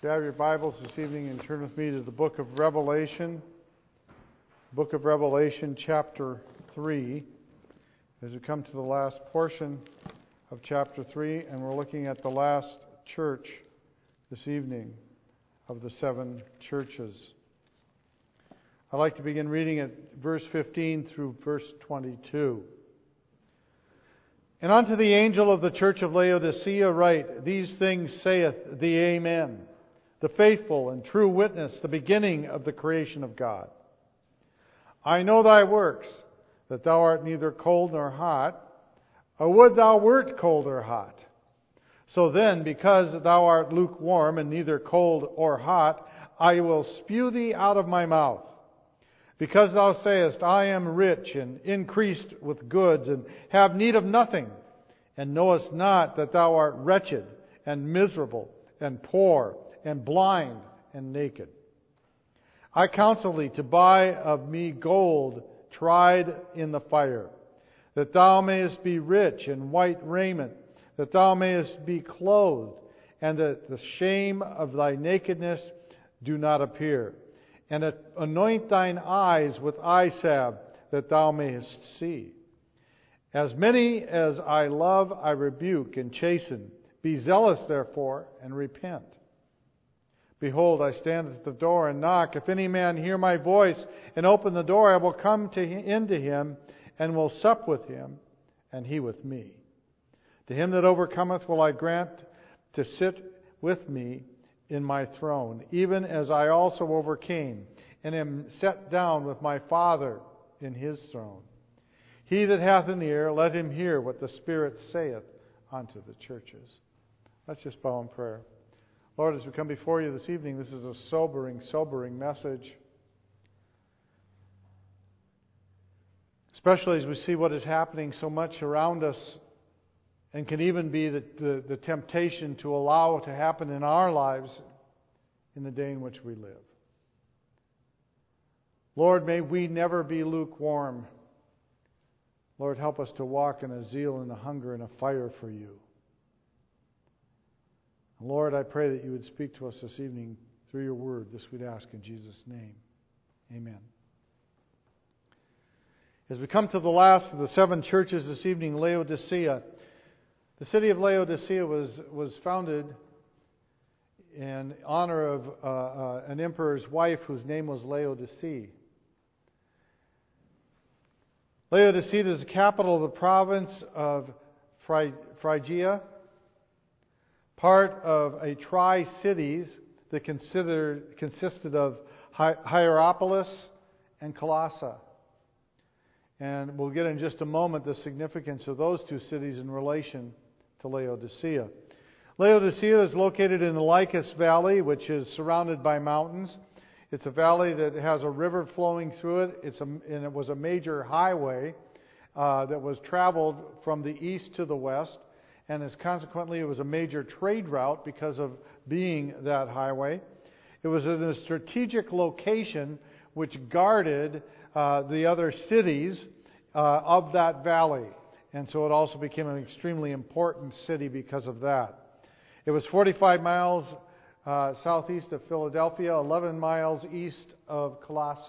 If you have your Bibles this evening and turn with me to the book of Revelation. Book of Revelation, chapter 3. As we come to the last portion of chapter 3, and we're looking at the last church this evening of the seven churches. I'd like to begin reading at verse 15 through verse 22. And unto the angel of the church of Laodicea write, These things saith the Amen, the faithful and true witness, the beginning of the creation of God. I know thy works, that thou art neither cold nor hot. I would thou wert cold or hot. So then, because thou art lukewarm and neither cold or hot, I will spew thee out of my mouth. Because thou sayest, I am rich and increased with goods, and have need of nothing, and knowest not that thou art wretched and miserable and poor and blind and naked. I counsel thee to buy of me gold tried in the fire, that thou mayest be rich in white raiment, that thou mayest be clothed, and that the shame of thy nakedness do not appear. And anoint thine eyes with eye salve, that thou mayest see. As many as I love, I rebuke and chasten. Be zealous, therefore, and repent. Behold, I stand at the door and knock. If any man hear my voice and open the door, I will come into him and will sup with him, and he with me. To him that overcometh will I grant to sit with me in my throne, even as I also overcame, and am set down with my Father in his throne. He that hath an ear, let him hear what the Spirit saith unto the churches. Let's just bow in prayer. Lord, as we come before you this evening, this is a sobering message. Especially as we see what is happening so much around us, and can even be the temptation to allow it to happen in our lives in the day in which we live. Lord, may we never be lukewarm. Lord, help us to walk in a zeal and a hunger and a fire for you. Lord, I pray that you would speak to us this evening through your word. This we'd ask in Jesus' name. Amen. As we come to the last of the seven churches this evening, Laodicea. The city of Laodicea was founded in honor of an emperor's wife whose name was Laodicea. Laodicea is the capital of the province of Phrygia, part of a tri-cities that consisted of Hierapolis and Colossae. And we'll get in just a moment the significance of those two cities in relation to Laodicea. Laodicea is located in the Lycus Valley, which is surrounded by mountains. It's a valley that has a river flowing through it. And it was a major highway that was traveled from the east to the west. And as consequently, it was a major trade route because of being that highway. It was in a strategic location which guarded the other cities of that valley. And so it also became an extremely important city because of that. It was 45 miles southeast of Philadelphia, 11 miles east of Colossae.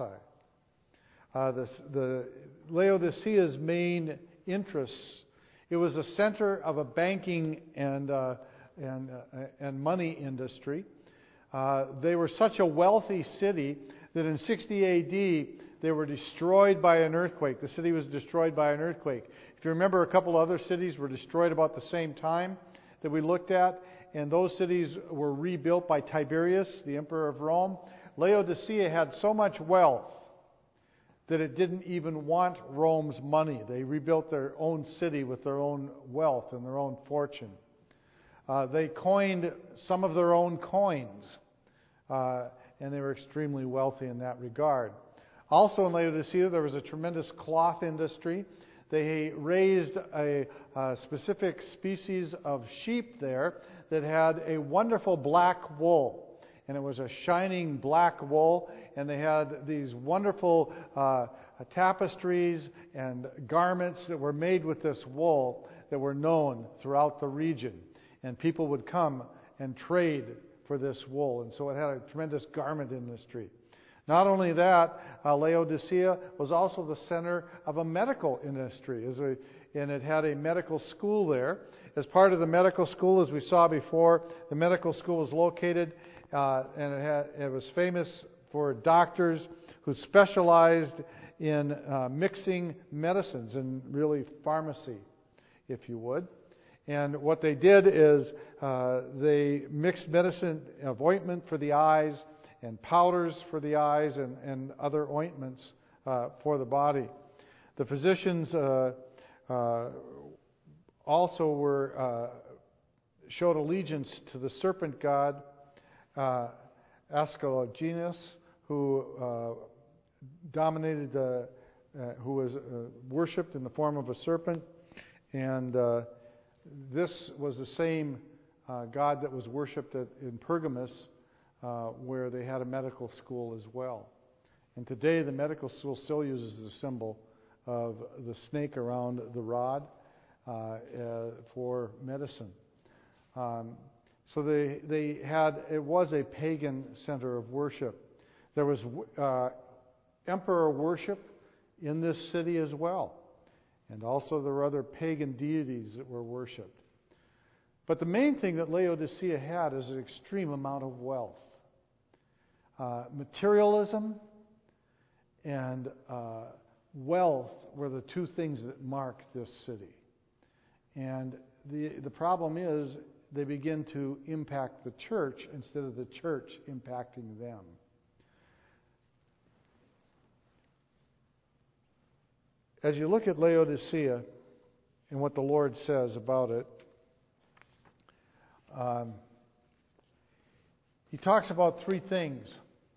The Laodicea's main interests, it was a center of a banking and money industry. They were such a wealthy city that in 60 A.D. they were destroyed by an earthquake. The city was destroyed by an earthquake. If you remember, a couple other cities were destroyed about the same time that we looked at, and those cities were rebuilt by Tiberius, the emperor of Rome. Laodicea had so much wealth that it didn't even want Rome's money. They rebuilt their own city with their own wealth and their own fortune. They coined some of their own coins, and they were extremely wealthy in that regard. Also in Laodicea, there was a tremendous cloth industry. They raised a specific species of sheep there that had a wonderful black wool. And it was a shining black wool, and they had these wonderful tapestries and garments that were made with this wool that were known throughout the region. And people would come and trade for this wool. And so it had a tremendous garment industry. Not only that, Laodicea was also the center of a medical industry, and it had a medical school there. As part of the medical school, as we saw before, the medical school was located, and it was famous for doctors who specialized in mixing medicines, and really pharmacy, if you would. And what they did is they mixed medicine of ointment for the eyes, and powders for the eyes, and other ointments for the body. The physicians also showed allegiance to the serpent god Asclepius, who dominated, who was worshipped in the form of a serpent, and this was the same god that was worshipped in Pergamus, where they had a medical school as well. And today the medical school still uses the symbol of the snake around the rod for medicine. So it was a pagan center of worship. There was emperor worship in this city as well. And also there were other pagan deities that were worshipped. But the main thing that Laodicea had is an extreme amount of wealth. Materialism and wealth were the two things that marked this city. And the problem is they begin to impact the church instead of the church impacting them. As you look at Laodicea and what the Lord says about it, He talks about three things.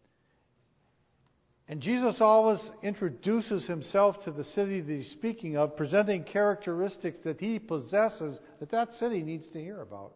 And Jesus always introduces Himself to the city that He's speaking of, presenting characteristics that He possesses that city needs to hear about.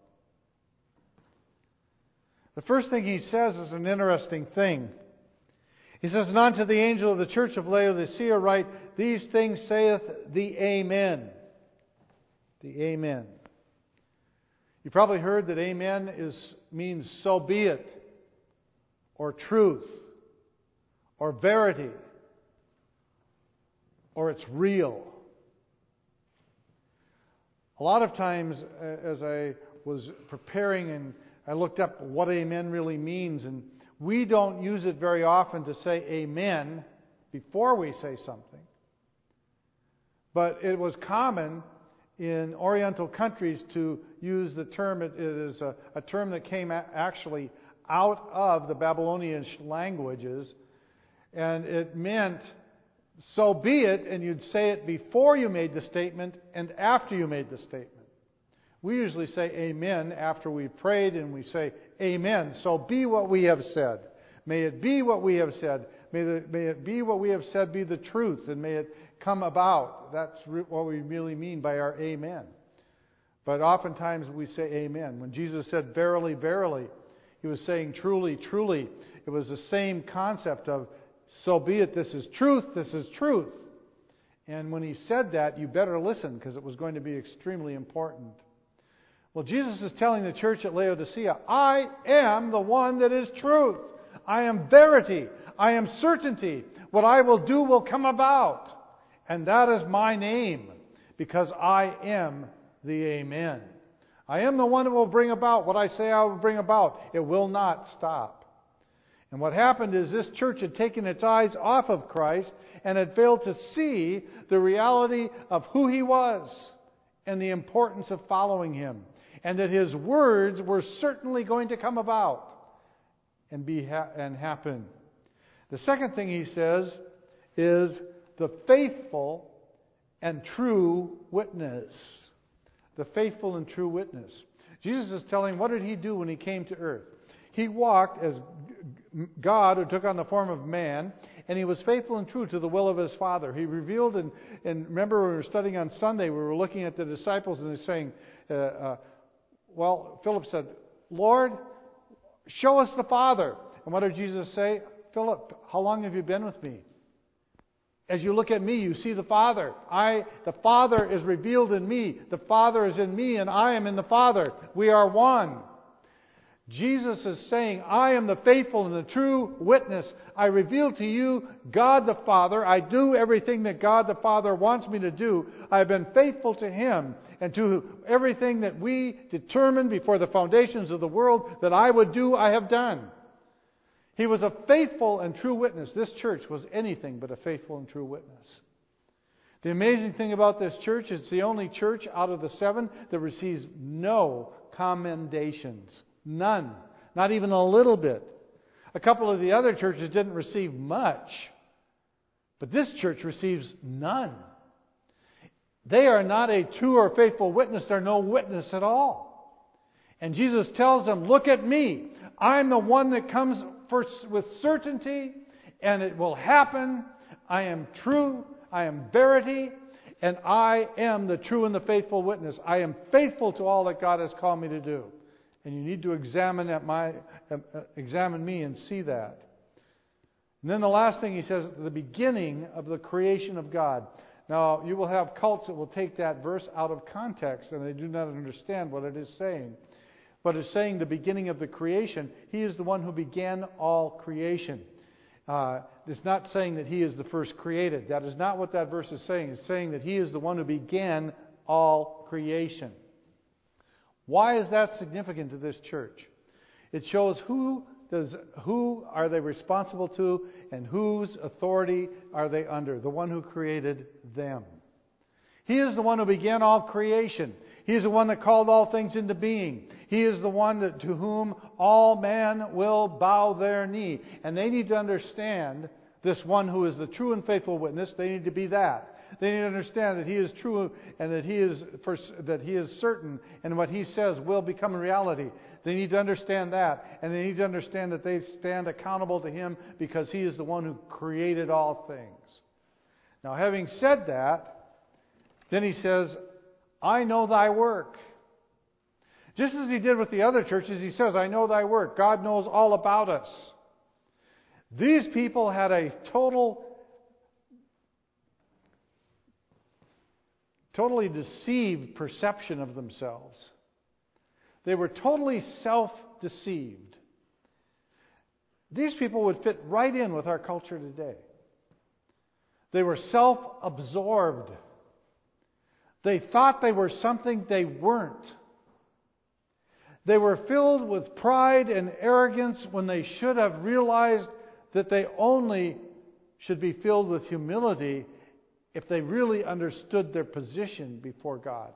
The first thing He says is an interesting thing. He says, "And unto the angel of the church of Laodicea write, these things saith the Amen." The Amen. You probably heard that Amen means so be it, or truth, or verity, or it's real. A lot of times, as I was preparing and I looked up what Amen really means, and we don't use it very often to say Amen before we say something. But it was common in Oriental countries to use the term. It is a term that came actually out of the Babylonian languages, and it meant so be it, and you'd say it before you made the statement and after you made the statement. We usually say amen after we've prayed, and we say amen. So be what we have said. May it be what we have said. May it be what we have said be the truth, and may it come about. That's what we really mean by our amen. But oftentimes we say amen. When Jesus said verily, verily, He was saying truly, truly. It was the same concept of so be it, this is truth, this is truth. And when He said that, you better listen, because it was going to be extremely important. Well, Jesus is telling the church at Laodicea, I am the one that is truth. I am verity. I am certainty. What I will do will come about. And that is my name, because I am the Amen. I am the one who will bring about what I say I will bring about. It will not stop. And what happened is this church had taken its eyes off of Christ and had failed to see the reality of who He was and the importance of following Him. And that His words were certainly going to come about and happen. The second thing He says is the faithful and true witness. The faithful and true witness. Jesus is telling, what did He do when He came to earth? He walked as God who took on the form of man, and He was faithful and true to the will of His Father. He revealed, and remember when we were studying on Sunday, we were looking at the disciples and they're saying, Philip said, Lord, show us the Father. And what did Jesus say? Philip, how long have you been with me? As you look at me, you see the Father. The Father is revealed in me. The Father is in me, and I am in the Father. We are one. Jesus is saying, I am the faithful and the true witness. I reveal to you God the Father. I do everything that God the Father wants me to do. I have been faithful to Him and to everything that we determined before the foundations of the world that I would do, I have done. He was a faithful and true witness. This church was anything but a faithful and true witness. The amazing thing about this church, it's the only church out of the 7 that receives no commendations. None. Not even a little bit. A couple of the other churches didn't receive much. But this church receives none. They are not a true or faithful witness. They're no witness at all. And Jesus tells them, look at me. I'm the one that comes first with certainty, and it will happen. I am true. I am verity. And I am the true and the faithful witness. I am faithful to all that God has called me to do. And you need to examine me and see that. And then the last thing he says, at the beginning of the creation of God. Now, you will have cults that will take that verse out of context, and they do not understand what it is saying. But it's saying the beginning of the creation. He is the one who began all creation. It's not saying that He is the first created. That is not what that verse is saying. It's saying that He is the one who began all creation. Why is that significant to this church? It shows who are they responsible to and whose authority are they under? The one who created them. He is the one who began all creation. He is the one that called all things into being. He is the one to whom all men will bow their knee. And they need to understand this one who is the true and faithful witness. They need to be that. They need to understand that He is true and that He is certain, and what He says will become a reality. They need to understand that, and they need to understand that they stand accountable to Him because He is the one who created all things. Now, having said that, then He says, I know thy work. Just as He did with the other churches, He says, I know thy work. God knows all about us. These people had a totally deceived perception of themselves. They were totally self-deceived. These people would fit right in with our culture today. They were self-absorbed. They thought they were something they weren't. They were filled with pride and arrogance when they should have realized that they only should be filled with humility if they really understood their position before God.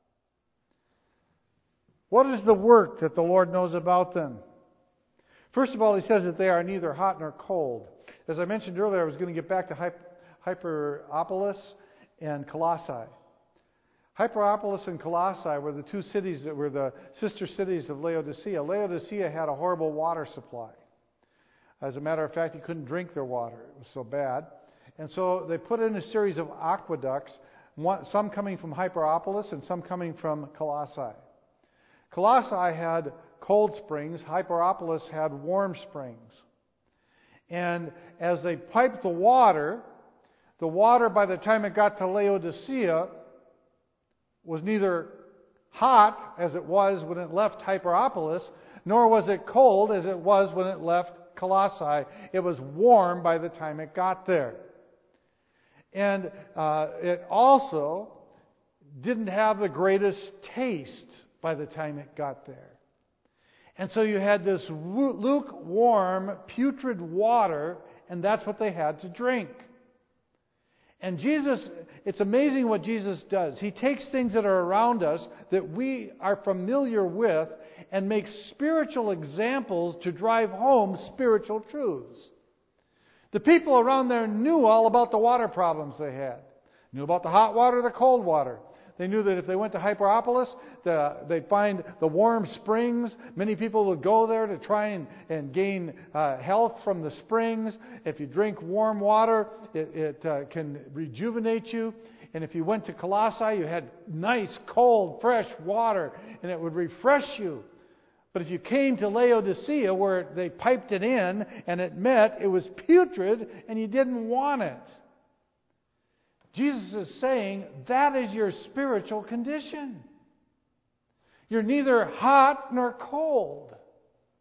What is the work that the Lord knows about them? First of all, He says that they are neither hot nor cold. As I mentioned earlier, I was going to get back to Hierapolis and Colossae. Hierapolis and Colossae were the two cities that were the sister cities of Laodicea. Laodicea had a horrible water supply. As a matter of fact, you couldn't drink their water. It was so bad. And so they put in a series of aqueducts, some coming from Hierapolis and some coming from Colossae. Colossae had cold springs. Hierapolis had warm springs. And as they piped the water by the time it got to Laodicea was neither hot as it was when it left Hierapolis, nor was it cold as it was when it left Colossae. It was warm by the time it got there. And it also didn't have the greatest taste by the time it got there. And so you had this lukewarm, putrid water, and that's what they had to drink. And Jesus, it's amazing what Jesus does. He takes things that are around us that we are familiar with and makes spiritual examples to drive home spiritual truths. The people around there knew all about the water problems they had. Knew about the hot water, the cold water. They knew that if they went to Hierapolis, they'd find the warm springs. Many people would go there to try and gain health from the springs. If you drink warm water, it can rejuvenate you. And if you went to Colossae, you had nice, cold, fresh water, and it would refresh you. But if you came to Laodicea, where they piped it in and it was putrid, and you didn't want it. Jesus is saying that is your spiritual condition. You're neither hot nor cold.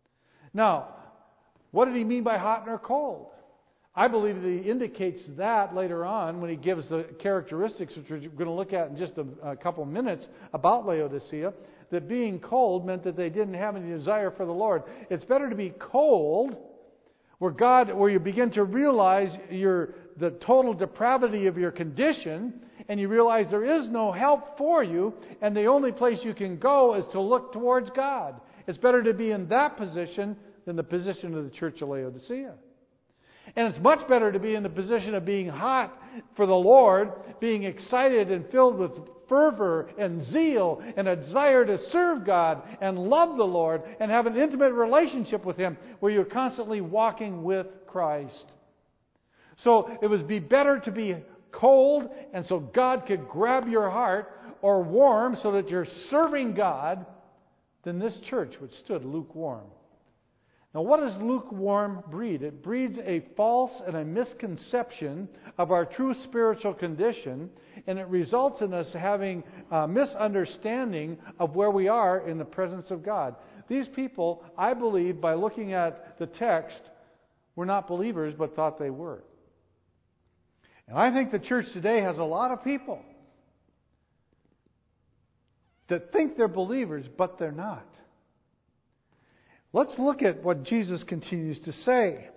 Now, what did he mean by hot or cold? I believe that he indicates that later on when he gives the characteristics, which we're going to look at in just a couple minutes, about Laodicea, that being cold meant that they didn't have any desire for the Lord. It's better to be cold, where you begin to realize the total depravity of your condition, and you realize there is no help for you, and the only place you can go is to look towards God. It's better to be in that position than the position of the church of Laodicea. And it's much better to be in the position of being hot for the Lord, being excited and filled with fervor and zeal and a desire to serve God and love the Lord and have an intimate relationship with Him where you're constantly walking with Christ. So it would be better to be cold and so God could grab your heart, or warm so that you're serving God, than this church which stood lukewarm. Now, what does lukewarm breed? It breeds a false and a misconception of our true spiritual condition, and it results in us having a misunderstanding of where we are in the presence of God. These people, I believe, by looking at the text, were not believers but thought they were. And I think the church today has a lot of people that think they're believers, but they're not. Let's look at what Jesus continues to say.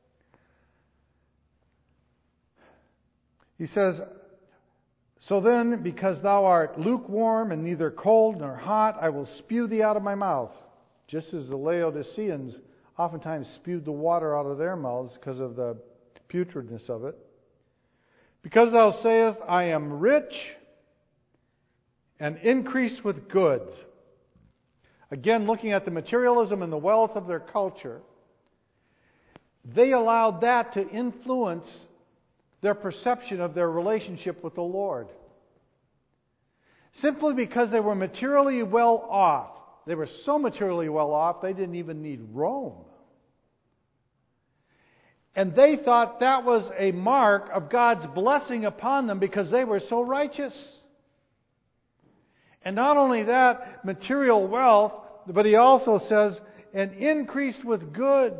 He says, "So then, because thou art lukewarm and neither cold nor hot, I will spew thee out of my mouth." Just as the Laodiceans oftentimes spewed the water out of their mouths because of the putridness of it. "Because thou sayest, I am rich and increase with goods." Again, looking at the materialism and the wealth of their culture, they allowed that to influence their perception of their relationship with the Lord. Simply because they were materially well off. They were so materially well off, they didn't even need Rome. And they thought that was a mark of God's blessing upon them because they were so righteous. And not only that, material wealth, but he also says, and increased with goods.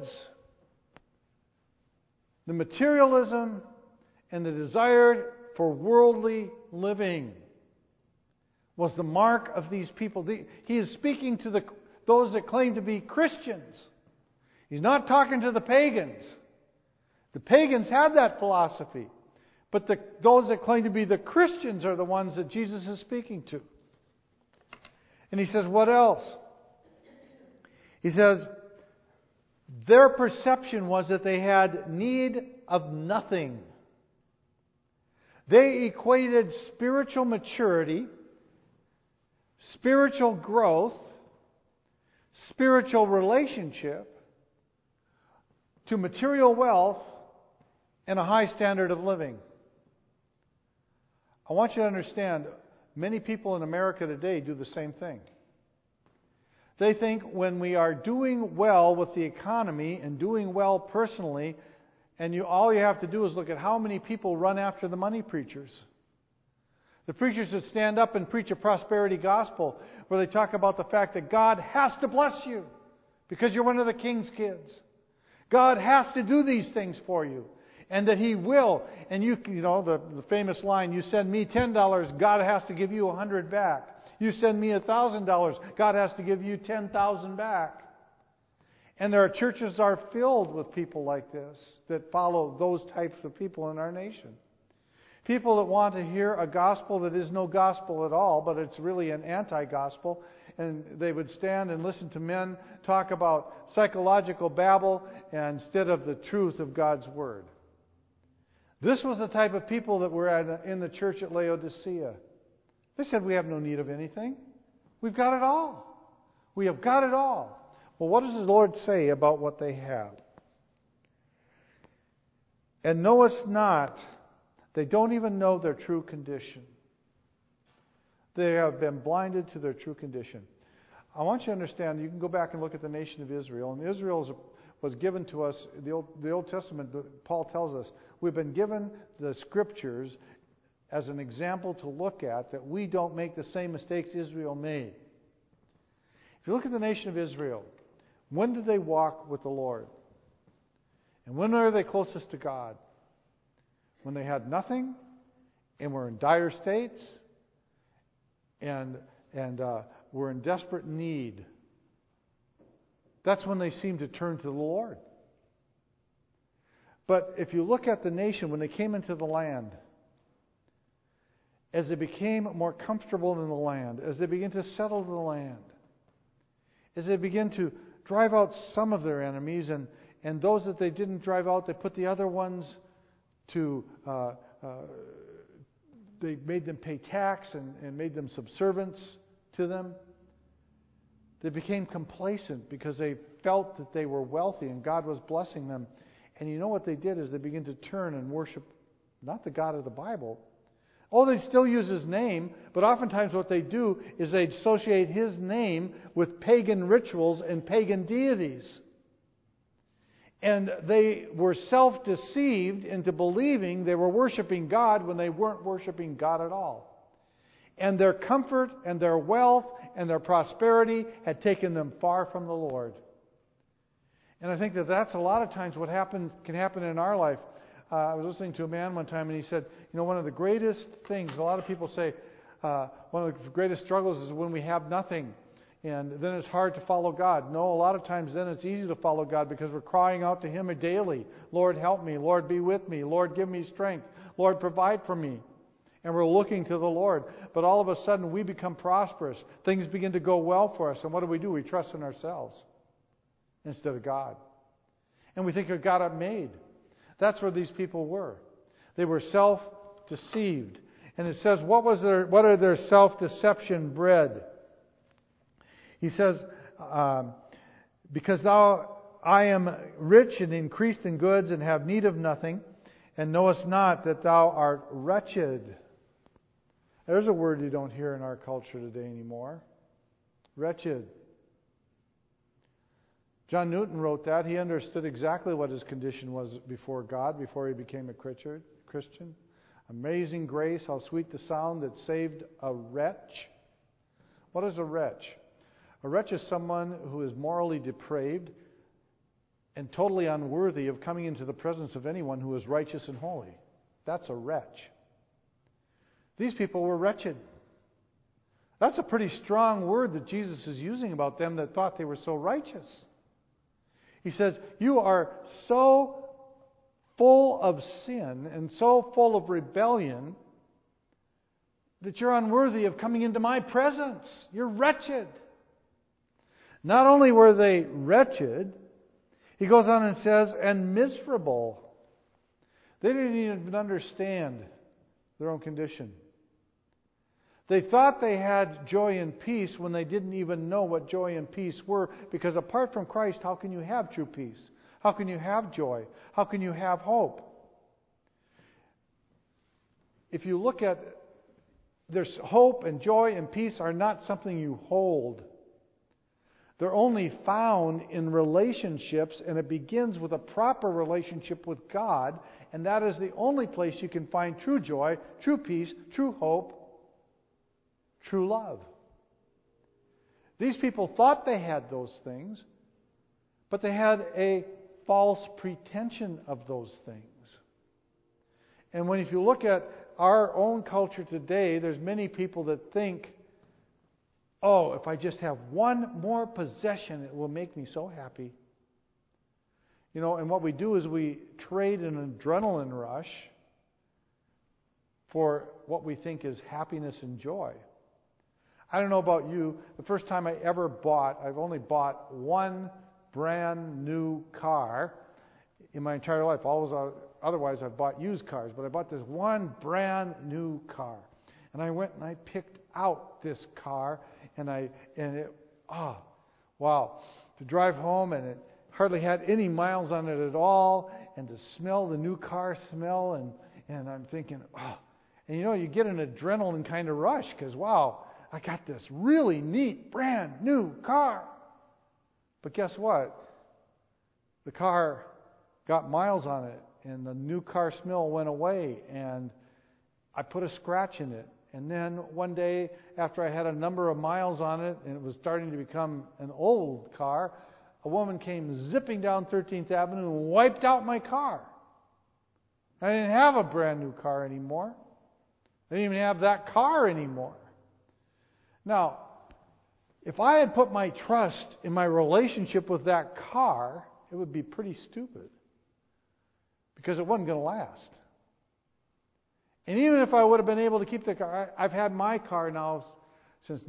The materialism and the desire for worldly living was the mark of these people. He is speaking to those that claim to be Christians. He's not talking to the pagans. The pagans had that philosophy. But those that claim to be the Christians are the ones that Jesus is speaking to. And he says, what else? He says, their perception was that they had need of nothing. They equated spiritual maturity, spiritual growth, spiritual relationship to material wealth and a high standard of living. I want you to understand, many people in America today do the same thing. They think when we are doing well with the economy and doing well personally, and all you have to do is look at how many people run after the money preachers. The preachers that stand up and preach a prosperity gospel where they talk about the fact that God has to bless you because you're one of the king's kids. God has to do these things for you. And that He will. And you know, the famous line, you send me $10, God has to give you $100 back. You send me $1,000, God has to give you $10,000 back. And there are churches are filled with people like this that follow those types of people in our nation. People that want to hear a gospel that is no gospel at all, but it's really an anti-gospel. And they would stand and listen to men talk about psychological babble instead of the truth of God's Word. This was the type of people that were in the church at Laodicea. They said, we have no need of anything. We've got it all. We have got it all. Well, what does the Lord say about what they have? And knowest not, they don't even know their true condition. They have been blinded to their true condition. I want you to understand, you can go back and look at the nation of Israel. And Israel was given to us, the Old Testament, Paul tells us, we've been given the Scriptures as an example to look at, that we don't make the same mistakes Israel made. If you look at the nation of Israel, When did they walk with the Lord? And when are they closest to God? When they had nothing and were in dire states and were in desperate need. That's when they seemed to turn to the Lord. But if you look at the nation, when they came into the land, as they became more comfortable in the land, as they began to settle the land, as they began to drive out some of their enemies, and those that they didn't drive out, they put the other ones to, they made them pay tax and made them subservients to them. They became complacent because they felt that they were wealthy and God was blessing them. And you know what they did is they began to turn and worship not the God of the Bible. Oh, they still use His name, but oftentimes what they do is they associate His name with pagan rituals and pagan deities. And they were self-deceived into believing they were worshiping God when they weren't worshiping God at all. And their comfort and their wealth and their prosperity had taken them far from the Lord. And I think that that's a lot of times what can happen in our life. I was listening to a man one time and he said, one of the greatest things, a lot of people say, one of the greatest struggles is when we have nothing. And then it's hard to follow God. No, a lot of times then it's easy to follow God because we're crying out to Him daily. Lord, help me. Lord, be with me. Lord, give me strength. Lord, provide for me. And we're looking to the Lord. But all of a sudden we become prosperous. Things begin to go well for us. And what do? We trust in ourselves instead of God. And we think of God up made. That's where these people were. They were self-deceived. And it says, what are their self-deception bred? He says, because I am rich and increased in goods and have need of nothing, and knowest not that thou art wretched. There's a word you don't hear in our culture today anymore. Wretched. John Newton wrote that. He understood exactly what his condition was before God, before he became a Christian. Amazing grace, how sweet the sound that saved a wretch. What is a wretch? A wretch is someone who is morally depraved and totally unworthy of coming into the presence of anyone who is righteous and holy. That's a wretch. These people were wretched. That's a pretty strong word that Jesus is using about them that thought they were so righteous. He says, you are so full of sin and so full of rebellion that you're unworthy of coming into my presence. You're wretched. Not only were they wretched, he goes on and says, and miserable. They didn't even understand their own condition. They thought they had joy and peace when they didn't even know what joy and peace were, because apart from Christ, how can you have true peace? How can you have joy? How can you have hope? If you look at, there's hope and joy and peace are not something you hold. They're only found in relationships, and it begins with a proper relationship with God, and that is the only place you can find true joy, true peace, true hope, true love. These people thought they had those things, but they had a false pretension of those things. And if you look at our own culture today, there's many people that think, oh, if I just have one more possession, it will make me so happy. And what we do is we trade an adrenaline rush for what we think is happiness and joy. I don't know about you, the first time I've only bought one brand new car in my entire life. Otherwise, I've bought used cars, but I bought this one brand new car. And I went and I picked out this car, to drive home, and it hardly had any miles on it at all, and to smell the new car smell, and I'm thinking, you get an adrenaline kind of rush, because I got this really neat brand new car. But guess what? The car got miles on it, and the new car smell went away, and I put a scratch in it. And then one day, after I had a number of miles on it, and it was starting to become an old car, a woman came zipping down 13th Avenue and wiped out my car. I didn't have a brand new car anymore. I didn't even have that car anymore. Now, if I had put my trust in my relationship with that car, it would be pretty stupid. Because it wasn't going to last. And even if I would have been able to keep the car, I've had my car now since,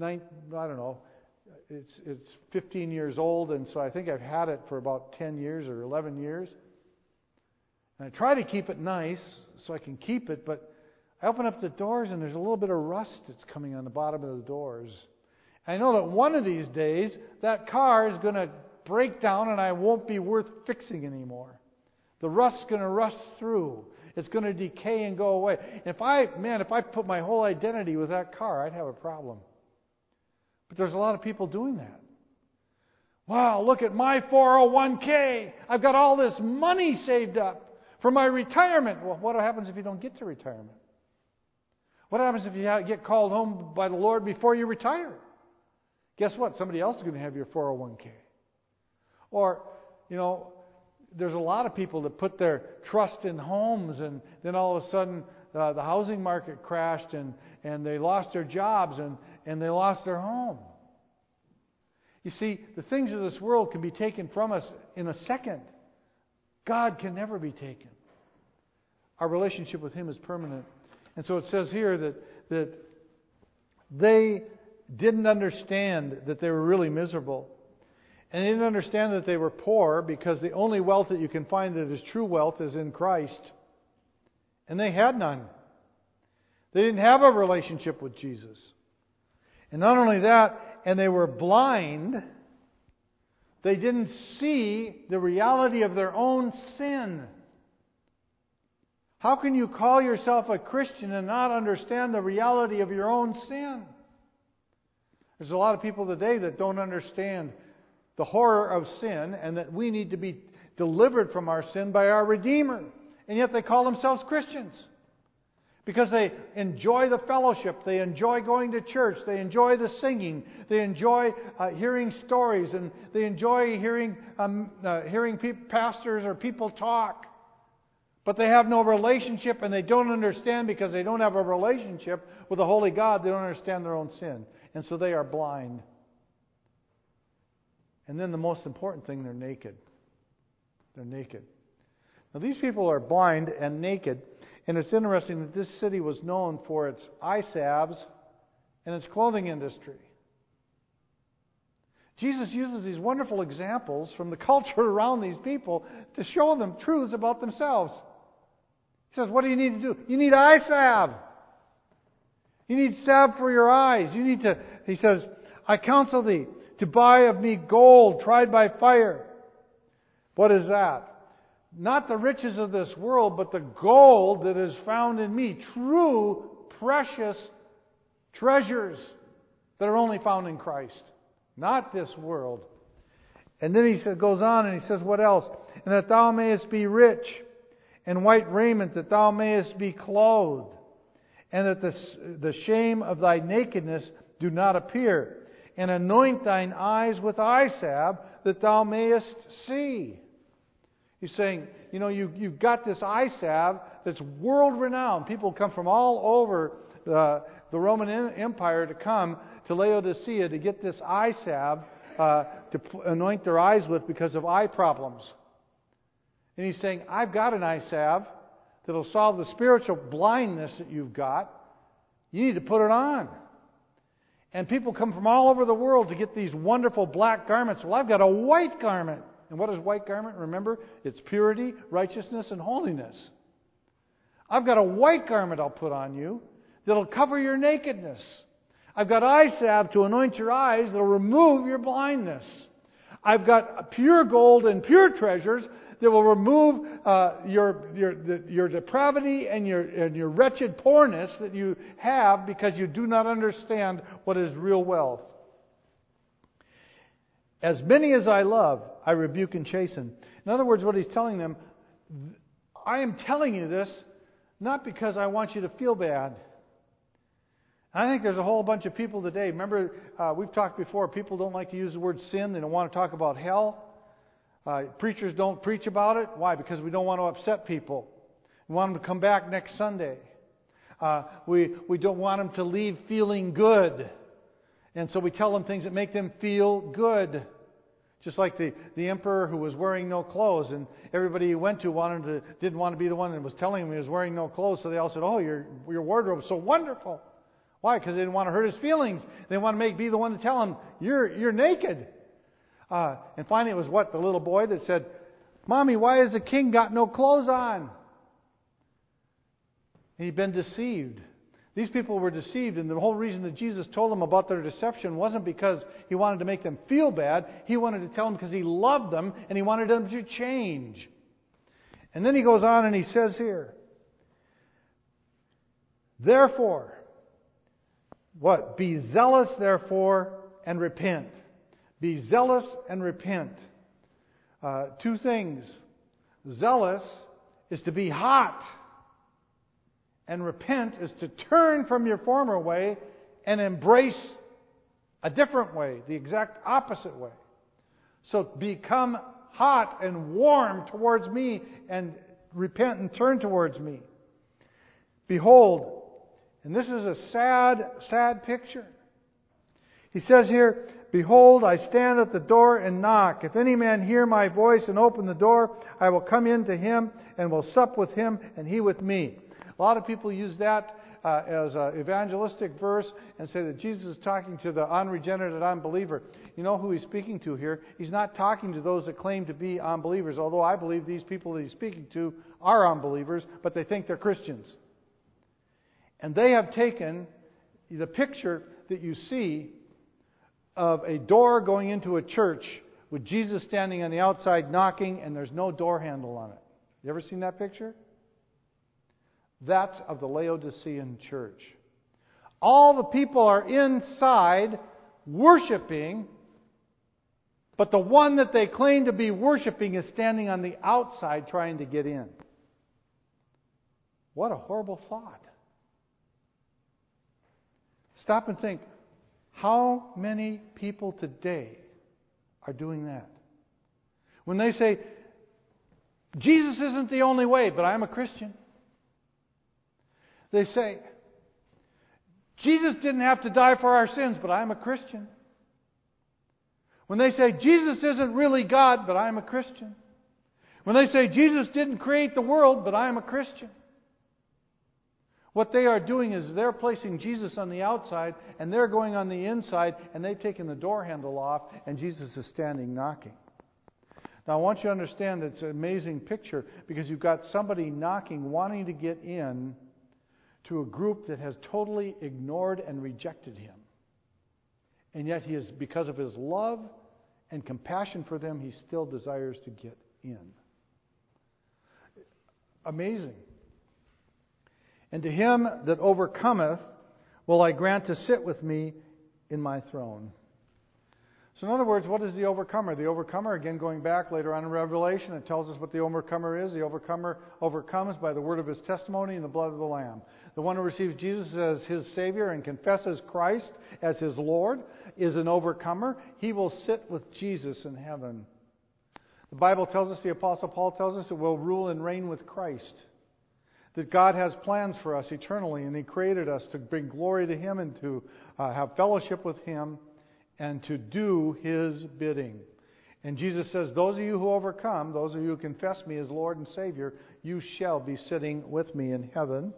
it's 15 years old, and so I think I've had it for about 10 years or 11 years. And I try to keep it nice so I can keep it, but I open up the doors and there's a little bit of rust that's coming on the bottom of the doors. I know that one of these days that car is going to break down and I won't be worth fixing anymore. The rust's going to rust through. It's going to decay and go away. If I put my whole identity with that car, I'd have a problem. But there's a lot of people doing that. Wow, look at my 401k. I've got all this money saved up for my retirement. Well, what happens if you don't get to retirement? What happens if you get called home by the Lord before you retire? Guess what? Somebody else is going to have your 401k. Or, there's a lot of people that put their trust in homes, and then all of a sudden the housing market crashed and they lost their jobs and they lost their home. You see, the things of this world can be taken from us in a second. God can never be taken. Our relationship with Him is permanent. And so it says here that they didn't understand that they were really miserable. And they didn't understand that they were poor, because the only wealth that you can find that is true wealth is in Christ. And they had none. They didn't have a relationship with Jesus. And not only that, and they were blind. They didn't see the reality of their own sin. How can you call yourself a Christian and not understand the reality of your own sin? There's a lot of people today that don't understand the horror of sin, and that we need to be delivered from our sin by our Redeemer. And yet they call themselves Christians. Because they enjoy the fellowship, they enjoy going to church, they enjoy the singing, they enjoy hearing stories, and they enjoy hearing pastors or people talk. But they have no relationship, and they don't understand, because they don't have a relationship with the Holy God. They don't understand their own sin. And so they are blind. And then the most important thing, they're naked. They're naked. Now these people are blind and naked. And it's interesting that this city was known for its eye salves and its clothing industry. Jesus uses these wonderful examples from the culture around these people to show them truths about themselves. He says, what do you need to do? You need eye salve. You need salve for your eyes. He says, I counsel thee to buy of me gold tried by fire. What is that? Not the riches of this world, but the gold that is found in me. True, precious treasures that are only found in Christ. Not this world. And then he goes on and he says, what else? And that thou mayest be rich, and white raiment, that thou mayest be clothed, and that the shame of thy nakedness do not appear. And anoint thine eyes with eye salve, that thou mayest see. He's saying, you've got this eye salve that's world renowned. People come from all over the Roman Empire to come to Laodicea to get this eye salve to anoint their eyes with because of eye problems. And he's saying, I've got an eye salve that'll solve the spiritual blindness that you've got. You need to put it on. And people come from all over the world to get these wonderful black garments. Well, I've got a white garment. And what is white garment? Remember, it's purity, righteousness, and holiness. I've got a white garment I'll put on you that'll cover your nakedness. I've got eye salve to anoint your eyes that'll remove your blindness. I've got pure gold and pure treasures that will remove your depravity and your wretched poorness that you have because you do not understand what is real wealth. As many as I love, I rebuke and chasten. In other words, what he's telling them, I am telling you this not because I want you to feel bad. I think there's a whole bunch of people today. Remember, we've talked before, people don't like to use the word sin. They don't want to talk about hell. Preachers don't preach about it. Why? Because we don't want to upset people. We want them to come back next Sunday. We don't want them to leave feeling good. And so we tell them things that make them feel good. Just like the emperor who was wearing no clothes, and everybody he went to didn't want to be the one that was telling him he was wearing no clothes, so they all said, "Oh, your wardrobe is so wonderful." Why? Because they didn't want to hurt his feelings. They want to be the one to tell him, "You're naked." And finally, it was the little boy that said, "Mommy, why has the king got no clothes on?" And he'd been deceived. These people were deceived, and the whole reason that Jesus told them about their deception wasn't because He wanted to make them feel bad. He wanted to tell them because He loved them, and He wanted them to change. And then He goes on and He says here, "Therefore," what? "Be zealous, therefore, and repent." Be zealous and repent. Two things. Zealous is to be hot. And repent is to turn from your former way and embrace a different way, the exact opposite way. So become hot and warm towards me and repent and turn towards me. Behold, and this is a sad, sad picture. He says here, "Behold, I stand at the door and knock. If any man hear my voice and open the door, I will come in to him and will sup with him and he with me." A lot of people use that as an evangelistic verse and say that Jesus is talking to the unregenerate unbeliever. You know who He's speaking to here? He's not talking to those that claim to be unbelievers, although I believe these people that He's speaking to are unbelievers, but they think they're Christians. And they have taken the picture that you see of a door going into a church with Jesus standing on the outside knocking and there's no door handle on it. You ever seen that picture? That's of the Laodicean church. All the people are inside worshiping, but the one that they claim to be worshiping is standing on the outside trying to get in. What a horrible thought. Stop and think, how many people today are doing that? When they say, "Jesus isn't the only way, but I'm a Christian." They say, "Jesus didn't have to die for our sins, but I'm a Christian." When they say, "Jesus isn't really God, but I'm a Christian." When they say, "Jesus didn't create the world, but I'm a Christian." What they are doing is they're placing Jesus on the outside and they're going on the inside and they've taken the door handle off and Jesus is standing knocking. Now I want you to understand that it's an amazing picture because you've got somebody knocking, wanting to get in to a group that has totally ignored and rejected Him. And yet He is, because of His love and compassion for them, He still desires to get in. Amazing. "And to him that overcometh will I grant to sit with me in my throne." So in other words, what is the overcomer? The overcomer, again going back later on in Revelation, it tells us what the overcomer is. The overcomer overcomes by the word of his testimony and the blood of the Lamb. The one who receives Jesus as his Savior and confesses Christ as his Lord is an overcomer. He will sit with Jesus in heaven. The Bible tells us, the Apostle Paul tells us, that we'll rule and reign with Christ. That God has plans for us eternally, and He created us to bring glory to Him and to have fellowship with Him and to do His bidding. And Jesus says, "Those of you who overcome, those of you who confess me as Lord and Savior, you shall be sitting with me in heaven."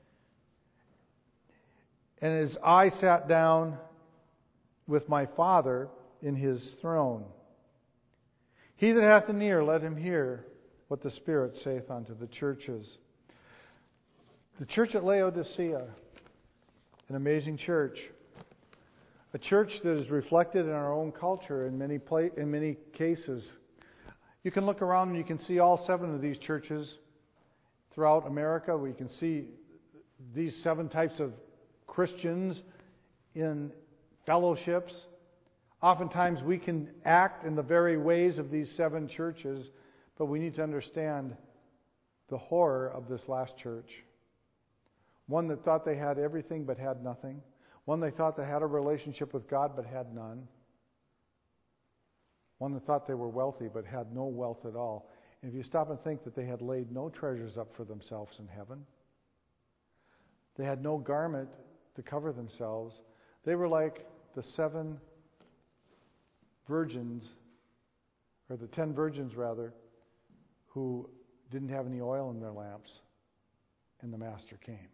"And as I sat down with my Father in His throne. He that hath an ear, let him hear what the Spirit saith unto the churches." The church at Laodicea, an amazing church. A church that is reflected in our own culture in many cases. You can look around and you can see all 7 of these churches throughout America. We can see these 7 types of Christians in fellowships. Oftentimes we can act in the very ways of these 7 churches, but we need to understand the horror of this last church. One that thought they had everything but had nothing. One they thought they had a relationship with God but had none. One that thought they were wealthy but had no wealth at all. And if you stop and think that they had laid no treasures up for themselves in heaven, they had no garment to cover themselves. They were like the 7 virgins, or the 10 virgins rather, who didn't have any oil in their lamps, and the Master came.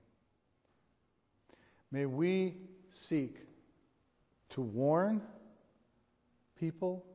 May we seek to warn people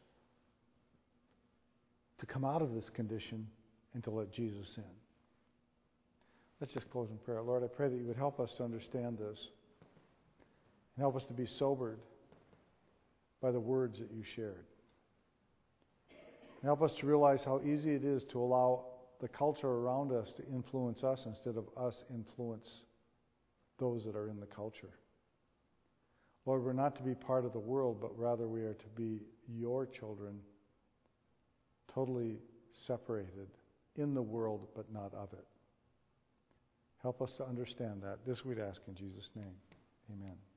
to come out of this condition and to let Jesus in. Let's just close in prayer. Lord, I pray that you would help us to understand this and help us to be sobered by the words that you shared. And help us to realize how easy it is to allow the culture around us to influence us instead of us influence those that are in the culture. Lord, we're not to be part of the world, but rather we are to be your children, totally separated in the world, but not of it. Help us to understand that. This we'd ask in Jesus' name. Amen.